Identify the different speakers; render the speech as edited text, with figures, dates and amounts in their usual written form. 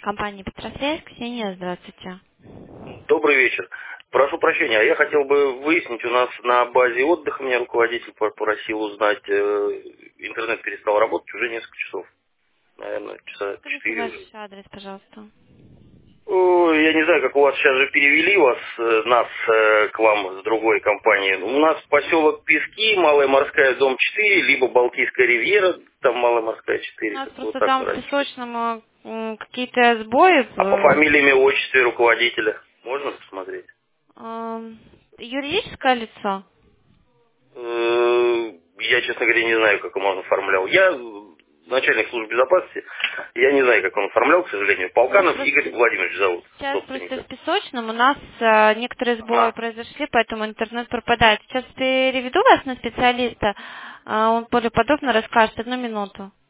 Speaker 1: Компания Петросвязь, Ксения, здравствуйте.
Speaker 2: Добрый вечер. Прошу прощения, а я хотел бы выяснить, у нас на базе отдыха меня руководитель попросил узнать, интернет перестал работать уже несколько часов, наверное, часа
Speaker 1: Скажите
Speaker 2: 4
Speaker 1: ваш
Speaker 2: уже.
Speaker 1: адрес, пожалуйста.
Speaker 2: Ой, я не знаю, как у вас сейчас же перевели нас к вам с другой компании. У нас поселок Пески, Малая Морская, дом 4, либо Балтийская ривьера, там Малая Морская
Speaker 1: У
Speaker 2: 4,
Speaker 1: нас
Speaker 2: как-то вот
Speaker 1: просто
Speaker 2: так
Speaker 1: там
Speaker 2: мы
Speaker 1: в
Speaker 2: раньше.
Speaker 1: Песочном какие-то сбои.
Speaker 2: А по фамилиям и отчестве руководителя можно посмотреть?
Speaker 1: Юридическое лицо?
Speaker 2: Я, честно говоря, не знаю, как он оформлял. Я начальник службы безопасности, я не знаю, как он оформлял, к сожалению.
Speaker 1: У нас
Speaker 2: Полканов Игорь
Speaker 1: просто
Speaker 2: Владимирович зовут,
Speaker 1: сейчас просто в
Speaker 2: собственника.
Speaker 1: Песочном у нас некоторые сбои
Speaker 2: Ага.
Speaker 1: произошли, поэтому интернет пропадает. Сейчас переведу вас на специалиста, он более подробно расскажет. 1 минуту.